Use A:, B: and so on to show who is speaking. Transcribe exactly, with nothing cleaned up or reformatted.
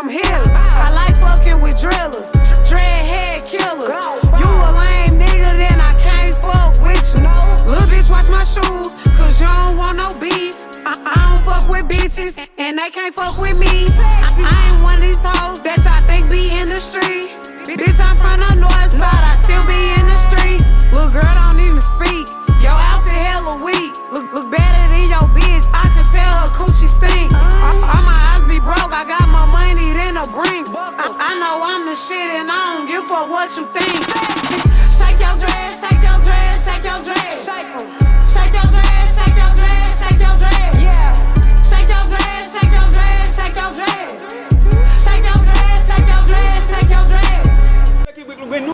A: some healers. I like fucking with drillers, dreadhead killers. You a lame nigga, then I can't fuck with you. Little bitch, watch my shoes, cause you don't want no beef. I, I don't fuck with bitches, and they can't fuck with me. I, I ain't one of these hoes that y'all think be in the street. Bitch, I'm from the north side, I still be in the street. Little girl don't even speak.